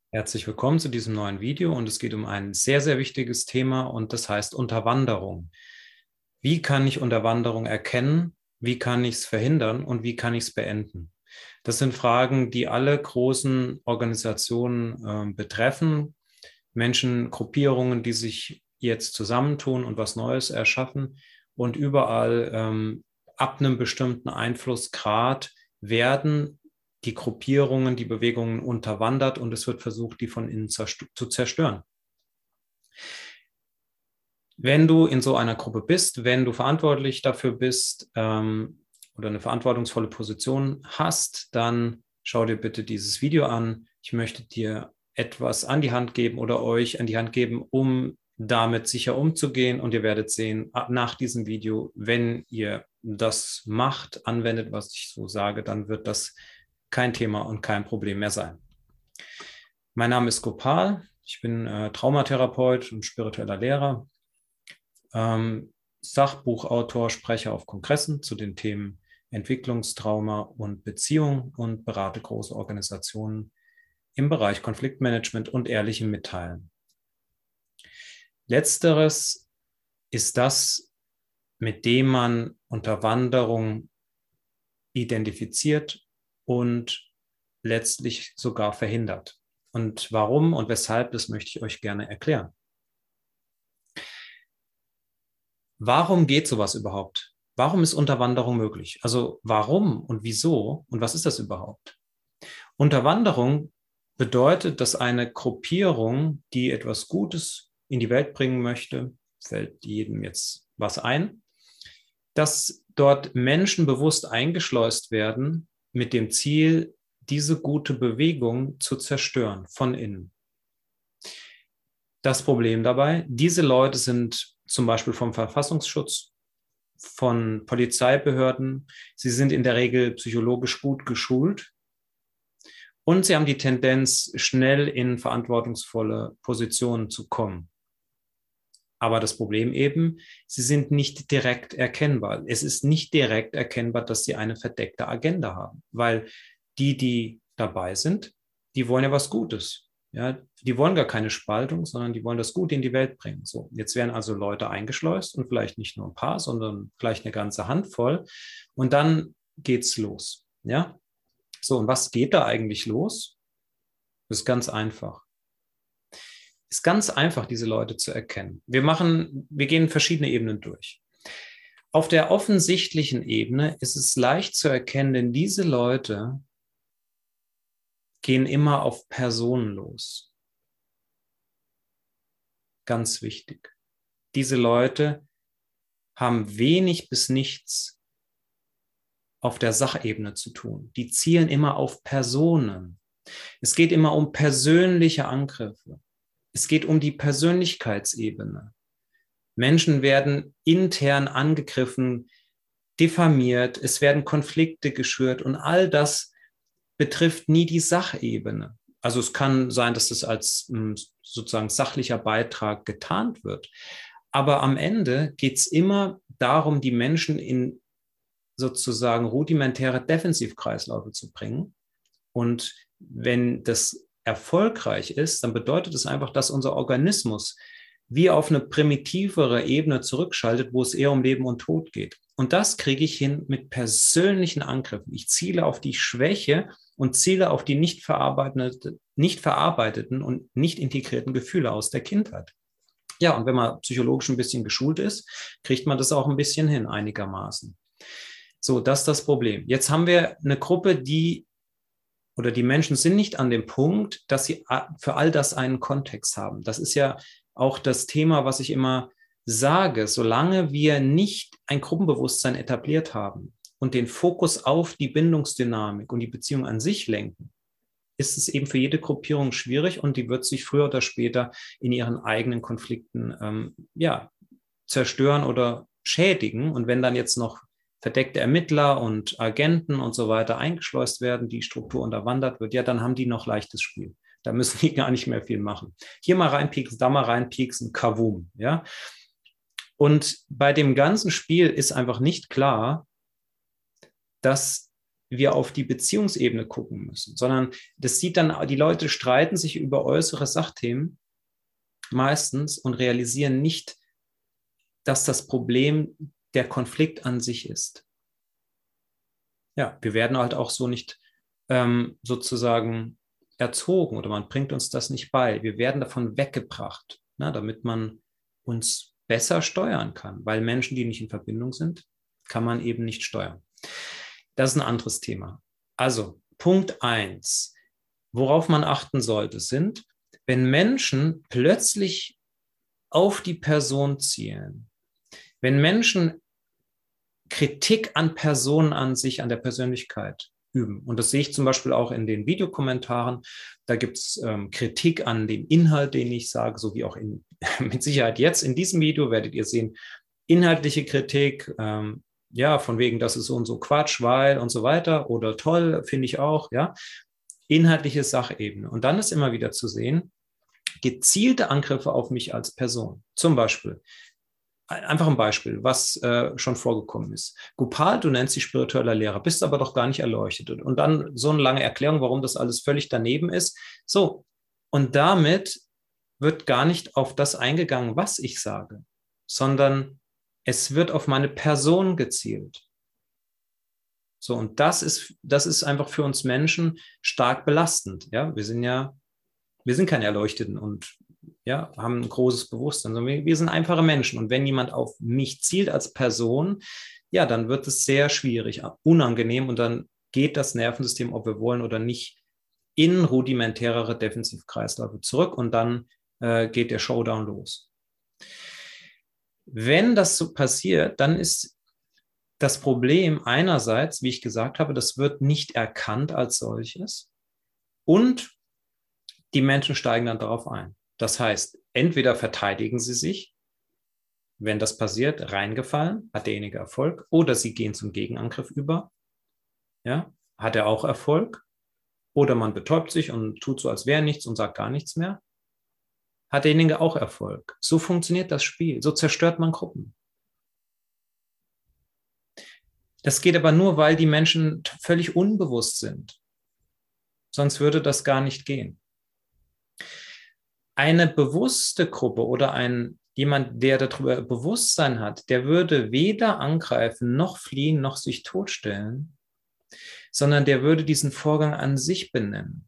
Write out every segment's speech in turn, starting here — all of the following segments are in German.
Herzlich willkommen zu diesem neuen Video und es geht um ein sehr, sehr wichtiges Thema und das heißt Unterwanderung. Wie kann ich Unterwanderung erkennen? Wie kann ich es verhindern und wie kann ich es beenden? Das sind Fragen, die alle großen Organisationen betreffen. Menschen, Gruppierungen, die sich jetzt zusammentun und was Neues erschaffen und überall ab einem bestimmten Einflussgrad werden die Gruppierungen, die Bewegungen unterwandert und es wird versucht, die von innen zu zerstören. Wenn du in so einer Gruppe bist, wenn du verantwortlich dafür bist oder eine verantwortungsvolle Position hast, dann schau dir bitte dieses Video an. Ich möchte dir etwas an die Hand geben oder euch an die Hand geben, um damit sicher umzugehen. Und ihr werdet sehen, nach diesem Video, wenn ihr das macht, anwendet, was ich so sage, dann wird das kein Thema und kein Problem mehr sein. Mein Name ist Gopal. Ich bin Traumatherapeut und spiritueller Lehrer. Sachbuchautor, Sprecher auf Kongressen zu den Themen Entwicklungstrauma und Beziehung und berate große Organisationen im Bereich Konfliktmanagement und ehrlichem Mitteilen. Letzteres ist das, mit dem man Unterwanderung identifiziert und letztlich sogar verhindert. Und warum und weshalb, das möchte ich euch gerne erklären. Warum geht sowas überhaupt? Warum ist Unterwanderung möglich? Also warum und wieso und was ist das überhaupt? Unterwanderung bedeutet, dass eine Gruppierung, die etwas Gutes in die Welt bringen möchte, fällt jedem jetzt was ein, dass dort Menschen bewusst eingeschleust werden mit dem Ziel, diese gute Bewegung zu zerstören von innen. Das Problem dabei, diese Leute sind zum Beispiel vom Verfassungsschutz, von Polizeibehörden, sie sind in der Regel psychologisch gut geschult und sie haben die Tendenz, schnell in verantwortungsvolle Positionen zu kommen. Aber das Problem eben, sie sind nicht direkt erkennbar. Es ist nicht direkt erkennbar, dass sie eine verdeckte Agenda haben, weil die dabei sind, die wollen ja was Gutes. Ja, die wollen gar keine Spaltung, sondern die wollen das Gute in die Welt bringen. So, jetzt werden also Leute eingeschleust und vielleicht nicht nur ein paar, sondern vielleicht eine ganze Handvoll. Und dann geht's los. Ja, so, und was geht da eigentlich los? Das ist ganz einfach. Ist ganz einfach, diese Leute zu erkennen. Wir gehen verschiedene Ebenen durch. Auf der offensichtlichen Ebene ist es leicht zu erkennen, denn diese Leute gehen immer auf Personen los. Ganz wichtig. Diese Leute haben wenig bis nichts auf der Sachebene zu tun. Die zielen immer auf Personen. Es geht immer um persönliche Angriffe. Es geht um die Persönlichkeitsebene. Menschen werden intern angegriffen, diffamiert, es werden Konflikte geschürt und all das betrifft nie die Sachebene. Also es kann sein, dass das als sozusagen sachlicher Beitrag getarnt wird. Aber am Ende geht es immer darum, die Menschen in sozusagen rudimentäre Defensivkreisläufe zu bringen. Und wenn das erfolgreich ist, dann bedeutet es einfach, dass unser Organismus wie auf eine primitivere Ebene zurückschaltet, wo es eher um Leben und Tod geht. Und das kriege ich hin mit persönlichen Angriffen. Ich ziele auf die Schwäche und ziele auf die nicht verarbeiteten und nicht integrierten Gefühle aus der Kindheit. Ja, und wenn man psychologisch ein bisschen geschult ist, kriegt man das auch ein bisschen hin, einigermaßen. So, das ist das Problem. Jetzt haben wir eine Gruppe, die Menschen sind nicht an dem Punkt, dass sie für all das einen Kontext haben. Das ist ja auch das Thema, was ich immer sage. Solange wir nicht ein Gruppenbewusstsein etabliert haben und den Fokus auf die Bindungsdynamik und die Beziehung an sich lenken, ist es eben für jede Gruppierung schwierig und die wird sich früher oder später in ihren eigenen Konflikten zerstören oder schädigen. Und wenn dann jetzt noch verdeckte Ermittler und Agenten und so weiter eingeschleust werden, die Struktur unterwandert wird, ja, dann haben die noch leichtes Spiel. Da müssen die gar nicht mehr viel machen. Hier mal reinpieksen, da mal reinpieksen, kavum, ja. Und bei dem ganzen Spiel ist einfach nicht klar, dass wir auf die Beziehungsebene gucken müssen, sondern das sieht dann, die Leute streiten sich über äußere Sachthemen meistens und realisieren nicht, dass das Problem der Konflikt an sich ist. Ja, wir werden halt auch so nicht sozusagen erzogen oder man bringt uns das nicht bei. Wir werden davon weggebracht, ne, damit man uns besser steuern kann, weil Menschen, die nicht in Verbindung sind, kann man eben nicht steuern. Das ist ein anderes Thema. Also Punkt 1, worauf man achten sollte, sind, wenn Menschen plötzlich auf die Person zielen, wenn Menschen Kritik an Personen an sich, an der Persönlichkeit üben. Und das sehe ich zum Beispiel auch in den Videokommentaren. Da gibt es Kritik an dem Inhalt, den ich sage, so wie auch mit Sicherheit jetzt in diesem Video werdet ihr sehen, inhaltliche Kritik, ja, von wegen, das ist so und so Quatsch, weil und so weiter oder toll, finde ich auch, ja. Inhaltliche Sachebene. Und dann ist immer wieder zu sehen, gezielte Angriffe auf mich als Person. Zum Beispiel, einfach ein Beispiel, was schon vorgekommen ist. Gopal, du nennst dich spiritueller Lehrer, bist aber doch gar nicht erleuchtet. Und dann so eine lange Erklärung, warum das alles völlig daneben ist. So, und damit wird gar nicht auf das eingegangen, was ich sage, sondern es wird auf meine Person gezielt. So, und das ist einfach für uns Menschen stark belastend. Ja, wir sind keine Erleuchteten und ja, haben ein großes Bewusstsein, sondern wir sind einfache Menschen. Und wenn jemand auf mich zielt als Person, ja, dann wird es sehr schwierig, unangenehm und dann geht das Nervensystem, ob wir wollen oder nicht, in rudimentärere Defensivkreisläufe zurück und dann geht der Showdown los. Wenn das so passiert, dann ist das Problem einerseits, wie ich gesagt habe, das wird nicht erkannt als solches und die Menschen steigen dann darauf ein. Das heißt, entweder verteidigen sie sich, wenn das passiert, reingefallen, hat derjenige Erfolg, oder sie gehen zum Gegenangriff über, ja, hat er auch Erfolg, oder man betäubt sich und tut so, als wäre nichts und sagt gar nichts mehr, hat derjenige auch Erfolg. So funktioniert das Spiel, so zerstört man Gruppen. Das geht aber nur, weil die Menschen völlig unbewusst sind. Sonst würde das gar nicht gehen. Eine bewusste Gruppe oder jemand, der darüber Bewusstsein hat, der würde weder angreifen, noch fliehen, noch sich totstellen, sondern der würde diesen Vorgang an sich benennen.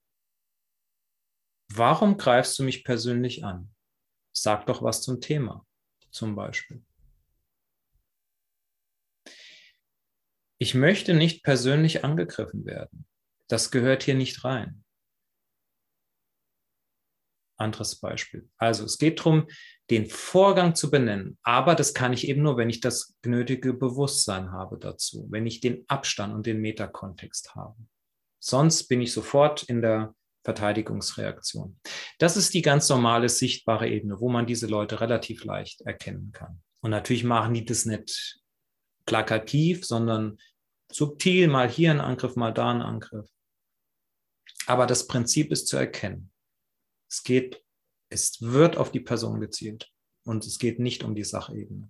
Warum greifst du mich persönlich an? Sag doch was zum Thema, zum Beispiel. Ich möchte nicht persönlich angegriffen werden. Das gehört hier nicht rein. Anderes Beispiel. Also es geht darum, den Vorgang zu benennen, aber das kann ich eben nur, wenn ich das nötige Bewusstsein habe dazu, wenn ich den Abstand und den Metakontext habe. Sonst bin ich sofort in der Verteidigungsreaktion. Das ist die ganz normale sichtbare Ebene, wo man diese Leute relativ leicht erkennen kann. Und natürlich machen die das nicht plakativ, sondern subtil, mal hier ein Angriff, mal da ein Angriff. Aber das Prinzip ist zu erkennen. Es wird auf die Person gezielt und es geht nicht um die Sachebene.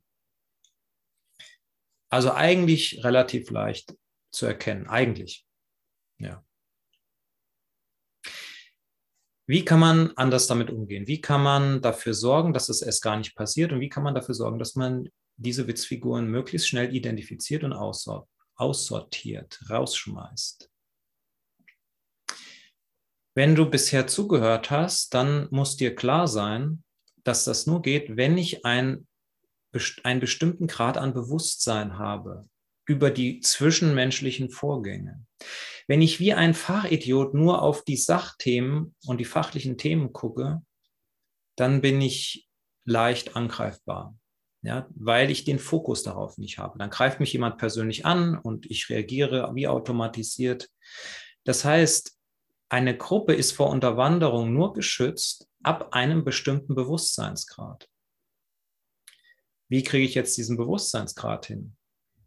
Also eigentlich relativ leicht zu erkennen, eigentlich. Ja. Wie kann man anders damit umgehen? Wie kann man dafür sorgen, dass es erst gar nicht passiert? Und wie kann man dafür sorgen, dass man diese Witzfiguren möglichst schnell identifiziert und aussortiert, rausschmeißt? Wenn du bisher zugehört hast, dann muss dir klar sein, dass das nur geht, wenn ich einen bestimmten Grad an Bewusstsein habe über die zwischenmenschlichen Vorgänge. Wenn ich wie ein Fachidiot nur auf die Sachthemen und die fachlichen Themen gucke, dann bin ich leicht angreifbar, ja, weil ich den Fokus darauf nicht habe. Dann greift mich jemand persönlich an und ich reagiere wie automatisiert. Das heißt, eine Gruppe ist vor Unterwanderung nur geschützt ab einem bestimmten Bewusstseinsgrad. Wie kriege ich jetzt diesen Bewusstseinsgrad hin?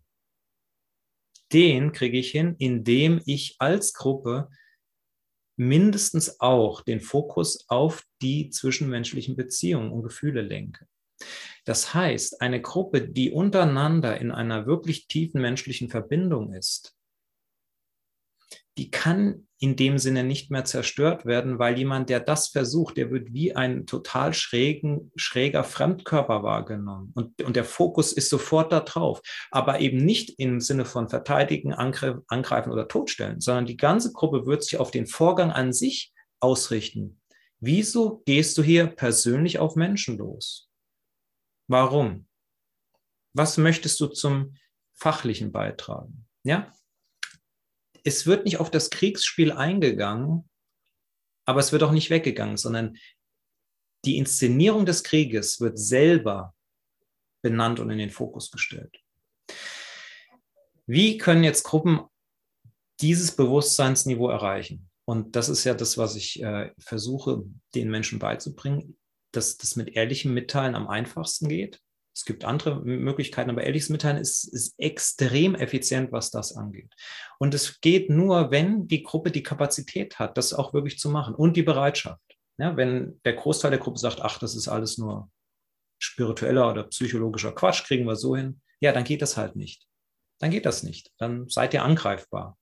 Den kriege ich hin, indem ich als Gruppe mindestens auch den Fokus auf die zwischenmenschlichen Beziehungen und Gefühle lenke. Das heißt, eine Gruppe, die untereinander in einer wirklich tiefen menschlichen Verbindung ist, die kann in dem Sinne nicht mehr zerstört werden, weil jemand, der das versucht, der wird wie ein total schräger Fremdkörper wahrgenommen. Und der Fokus ist sofort da drauf. Aber eben nicht im Sinne von verteidigen, angreifen oder totstellen, sondern die ganze Gruppe wird sich auf den Vorgang an sich ausrichten. Wieso gehst du hier persönlich auf Menschen los? Warum? Was möchtest du zum Fachlichen beitragen? Ja? Es wird nicht auf das Kriegsspiel eingegangen, aber es wird auch nicht weggegangen, sondern die Inszenierung des Krieges wird selber benannt und in den Fokus gestellt. Wie können jetzt Gruppen dieses Bewusstseinsniveau erreichen? Und das ist ja das, was ich versuche, den Menschen beizubringen, dass das mit ehrlichem Mitteilen am einfachsten geht. Es gibt andere Möglichkeiten, aber ehrliches Mitteilen ist extrem effizient, was das angeht. Und es geht nur, wenn die Gruppe die Kapazität hat, das auch wirklich zu machen und die Bereitschaft. Ja, wenn der Großteil der Gruppe sagt, ach, das ist alles nur spiritueller oder psychologischer Quatsch, kriegen wir so hin, ja, dann geht das halt nicht. Dann geht das nicht. Dann seid ihr angreifbar.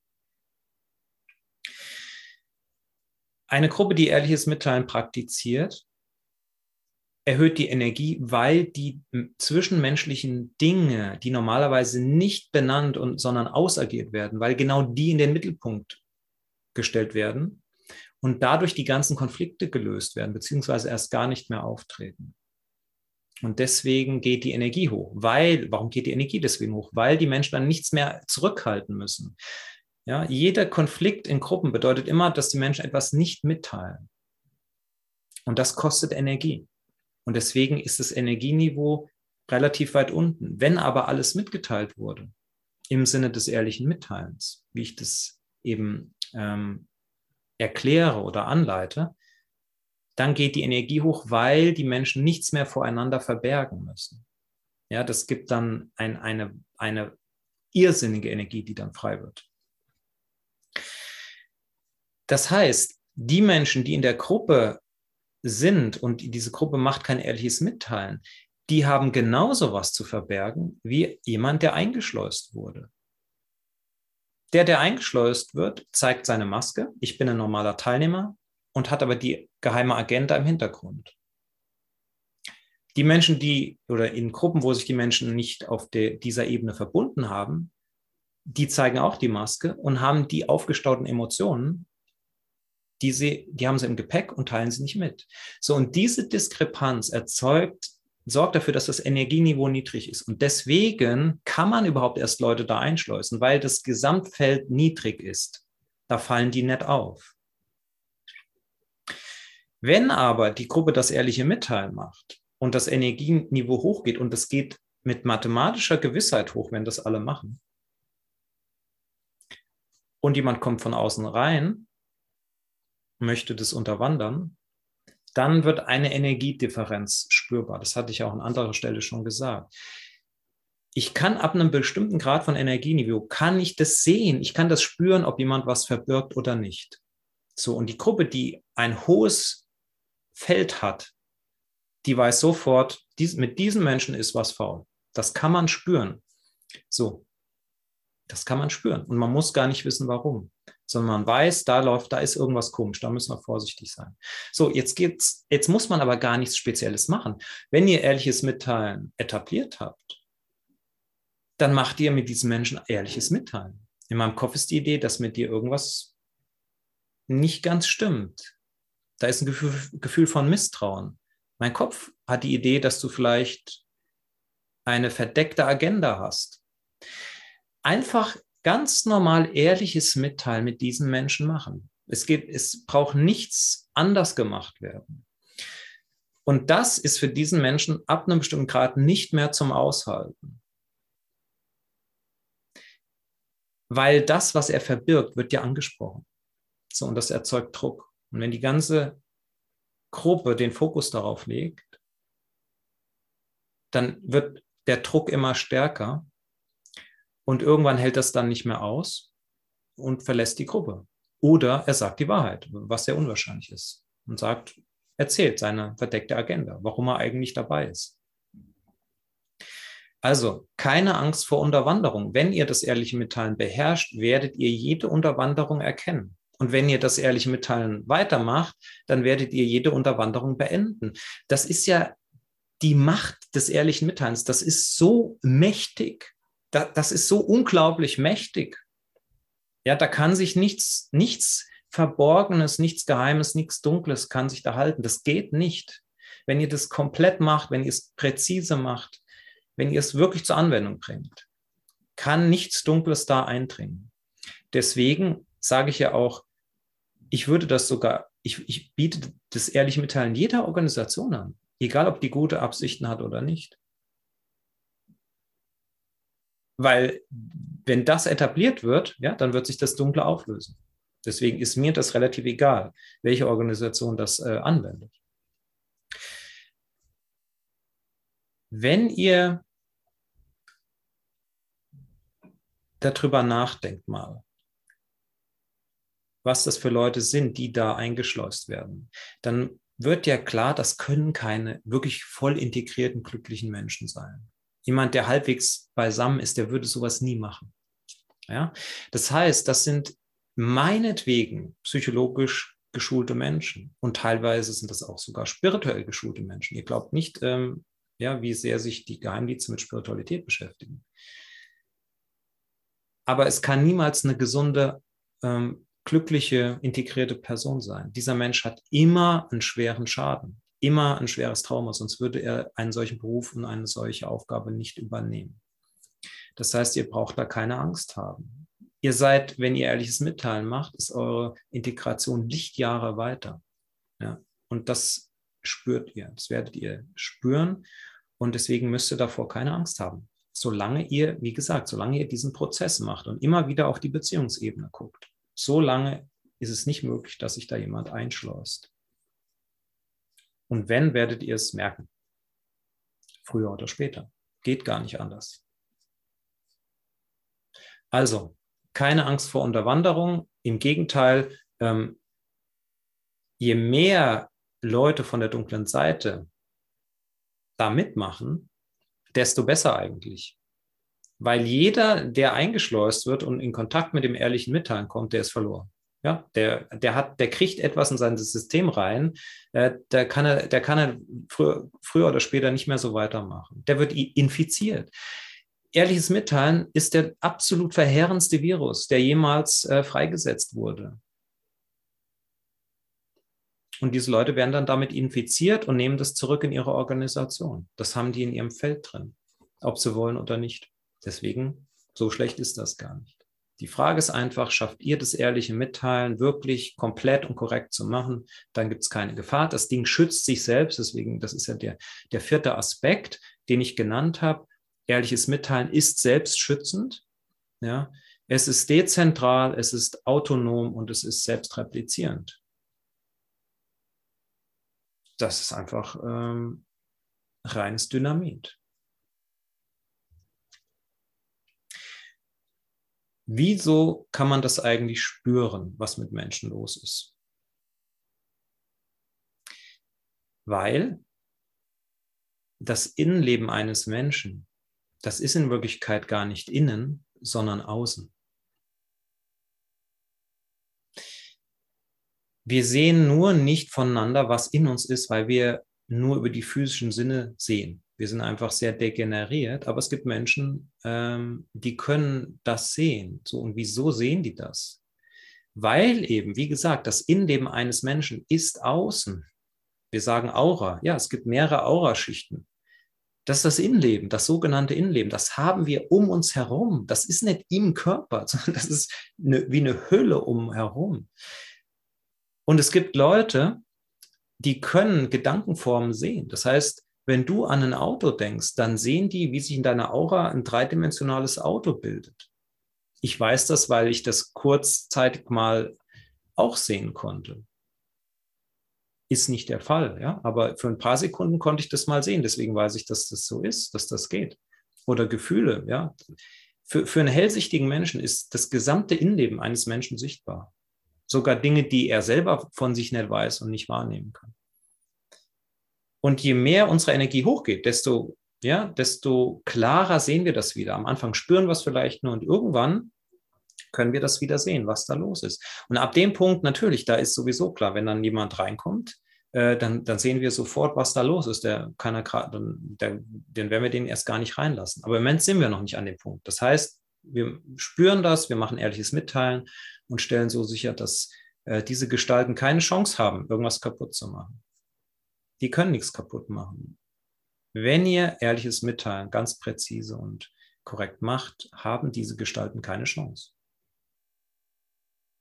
Eine Gruppe, die ehrliches Mitteilen praktiziert, erhöht die Energie, weil die zwischenmenschlichen Dinge, die normalerweise nicht benannt sondern ausagiert werden, weil genau die in den Mittelpunkt gestellt werden und dadurch die ganzen Konflikte gelöst werden, beziehungsweise erst gar nicht mehr auftreten. Und deswegen geht die Energie hoch. Warum geht die Energie deswegen hoch? Weil die Menschen dann nichts mehr zurückhalten müssen. Ja, jeder Konflikt in Gruppen bedeutet immer, dass die Menschen etwas nicht mitteilen. Und das kostet Energie. Und deswegen ist das Energieniveau relativ weit unten. Wenn aber alles mitgeteilt wurde, im Sinne des ehrlichen Mitteilens, wie ich das eben erkläre oder anleite, dann geht die Energie hoch, weil die Menschen nichts mehr voreinander verbergen müssen. Ja, das gibt dann eine irrsinnige Energie, die dann frei wird. Das heißt, die Menschen, die in der Gruppe sind und diese Gruppe macht kein ehrliches Mitteilen, die haben genauso was zu verbergen wie jemand, der eingeschleust wurde. Der eingeschleust wird, zeigt seine Maske, ich bin ein normaler Teilnehmer und hat aber die geheime Agenda im Hintergrund. Die Menschen, oder in Gruppen, wo sich die Menschen nicht auf dieser Ebene verbunden haben, die zeigen auch die Maske und haben die aufgestauten Emotionen, die haben sie im Gepäck und teilen sie nicht mit. So, und diese Diskrepanz sorgt dafür, dass das Energieniveau niedrig ist. Und deswegen kann man überhaupt erst Leute da einschleusen, weil das Gesamtfeld niedrig ist. Da fallen die nicht auf. Wenn aber die Gruppe das ehrliche Mitteilen macht und das Energieniveau hochgeht, und das geht mit mathematischer Gewissheit hoch, wenn das alle machen, und jemand kommt von außen rein, möchte das unterwandern, dann wird eine Energiedifferenz spürbar. Das hatte ich auch an anderer Stelle schon gesagt. Ich kann ab einem bestimmten Grad von Energieniveau, kann ich das sehen, ich kann das spüren, ob jemand was verbirgt oder nicht. So, und die Gruppe, die ein hohes Feld hat, die weiß sofort, mit diesem Menschen ist was faul. Das kann man spüren. So, das kann man spüren. Und man muss gar nicht wissen, warum. Sondern man weiß, da ist irgendwas komisch, da müssen wir vorsichtig sein. So, jetzt muss man aber gar nichts Spezielles machen. Wenn ihr ehrliches Mitteilen etabliert habt, dann macht ihr mit diesen Menschen ehrliches Mitteilen. In meinem Kopf ist die Idee, dass mit dir irgendwas nicht ganz stimmt. Da ist ein Gefühl von Misstrauen. Mein Kopf hat die Idee, dass du vielleicht eine verdeckte Agenda hast. Einfach ganz normal ehrliches Mitteilen mit diesen Menschen machen. Es braucht nichts anders gemacht werden. Und das ist für diesen Menschen ab einem bestimmten Grad nicht mehr zum Aushalten. Weil das, was er verbirgt, wird ja angesprochen. So, und das erzeugt Druck. Und wenn die ganze Gruppe den Fokus darauf legt, dann wird der Druck immer stärker. Und irgendwann hält das dann nicht mehr aus und verlässt die Gruppe. Oder er sagt die Wahrheit, was sehr unwahrscheinlich ist. Und erzählt seine verdeckte Agenda, warum er eigentlich dabei ist. Also keine Angst vor Unterwanderung. Wenn ihr das ehrliche Mitteilen beherrscht, werdet ihr jede Unterwanderung erkennen. Und wenn ihr das ehrliche Mitteilen weitermacht, dann werdet ihr jede Unterwanderung beenden. Das ist ja die Macht des ehrlichen Mitteilens. Das ist so mächtig. Das ist so unglaublich mächtig. Ja, da kann sich nichts Verborgenes, nichts Geheimes, nichts Dunkles kann sich da halten. Das geht nicht. Wenn ihr das komplett macht, wenn ihr es präzise macht, wenn ihr es wirklich zur Anwendung bringt, kann nichts Dunkles da eindringen. Deswegen sage ich ja auch, ich würde das sogar, ich biete das ehrliche Mitteilen jeder Organisation an, egal ob die gute Absichten hat oder nicht. Weil wenn das etabliert wird, ja, dann wird sich das Dunkle auflösen. Deswegen ist mir das relativ egal, welche Organisation das anwendet. Wenn ihr darüber nachdenkt mal, was das für Leute sind, die da eingeschleust werden, dann wird ja klar, das können keine wirklich voll integrierten, glücklichen Menschen sein. Jemand, der halbwegs beisammen ist, der würde sowas nie machen. Ja? Das heißt, das sind meinetwegen psychologisch geschulte Menschen und teilweise sind das auch sogar spirituell geschulte Menschen. Ihr glaubt nicht, ja, wie sehr sich die Geheimdienste mit Spiritualität beschäftigen. Aber es kann niemals eine gesunde, glückliche, integrierte Person sein. Dieser Mensch hat immer einen schweren Schaden, immer ein schweres Trauma, sonst würde er einen solchen Beruf und eine solche Aufgabe nicht übernehmen. Das heißt, ihr braucht da keine Angst haben. Ihr seid, wenn ihr ehrliches Mitteilen macht, ist eure Integration Lichtjahre weiter. Ja? Und das spürt ihr, das werdet ihr spüren und deswegen müsst ihr davor keine Angst haben. Solange ihr, wie gesagt, solange ihr diesen Prozess macht und immer wieder auf die Beziehungsebene guckt, solange ist es nicht möglich, dass sich da jemand einschleust. Und wenn, werdet ihr es merken. Früher oder später. Geht gar nicht anders. Also, keine Angst vor Unterwanderung. Im Gegenteil, je mehr Leute von der dunklen Seite da mitmachen, desto besser eigentlich. Weil jeder, der eingeschleust wird und in Kontakt mit dem ehrlichen Mitteilen kommt, der ist verloren. Ja, der kriegt etwas in sein System rein, der kann er früher oder später nicht mehr so weitermachen. Der wird infiziert. Ehrliches Mitteilen ist der absolut verheerendste Virus, der jemals freigesetzt wurde. Und diese Leute werden dann damit infiziert und nehmen das zurück in ihre Organisation. Das haben die in ihrem Feld drin, ob sie wollen oder nicht. Deswegen, so schlecht ist das gar nicht. Die Frage ist einfach, schafft ihr das ehrliche Mitteilen wirklich komplett und korrekt zu machen? Dann gibt es keine Gefahr. Das Ding schützt sich selbst. Deswegen, das ist ja der vierte Aspekt, den ich genannt habe. Ehrliches Mitteilen ist selbstschützend. Ja? Es ist dezentral, es ist autonom und es ist selbstreplizierend. Das ist einfach reines Dynamit. Wieso kann man das eigentlich spüren, was mit Menschen los ist? Weil das Innenleben eines Menschen, das ist in Wirklichkeit gar nicht innen, sondern außen. Wir sehen nur nicht voneinander, was in uns ist, weil wir nur über die physischen Sinne sehen. Wir sind einfach sehr degeneriert, aber es gibt Menschen, die können das sehen. So, und wieso sehen die das? Weil eben, wie gesagt, das Innenleben eines Menschen ist außen. Wir sagen Aura. Ja, es gibt mehrere Auraschichten. Das ist das Innenleben, das sogenannte Innenleben. Das haben wir um uns herum. Das ist nicht im Körper, sondern das ist wie eine Hülle umherum. Und es gibt Leute, die können Gedankenformen sehen. Das heißt, wenn du an ein Auto denkst, dann sehen die, wie sich in deiner Aura ein dreidimensionales Auto bildet. Ich weiß das, weil ich das kurzzeitig mal auch sehen konnte. Ist nicht der Fall, ja, aber für ein paar Sekunden konnte ich das mal sehen. Deswegen weiß ich, dass das so ist, dass das geht. Oder Gefühle, ja. Für einen hellsichtigen Menschen ist das gesamte Innenleben eines Menschen sichtbar. Sogar Dinge, die er selber von sich nicht weiß und nicht wahrnehmen kann. Und je mehr unsere Energie hochgeht, desto ja, desto klarer sehen wir das wieder. Am Anfang spüren wir es vielleicht nur und irgendwann können wir das wieder sehen, was da los ist. Und ab dem Punkt natürlich, da ist sowieso klar, wenn dann jemand reinkommt, dann sehen wir sofort, was da los ist. Der kann er grad, den werden wir den erst gar nicht reinlassen. Aber im Moment sind wir noch nicht an dem Punkt. Das heißt, wir spüren das, wir machen ehrliches Mitteilen und stellen so sicher, dass diese Gestalten keine Chance haben, irgendwas kaputt zu machen. Die können nichts kaputt machen. Wenn ihr ehrliches Mitteilen ganz präzise und korrekt macht, haben diese Gestalten keine Chance.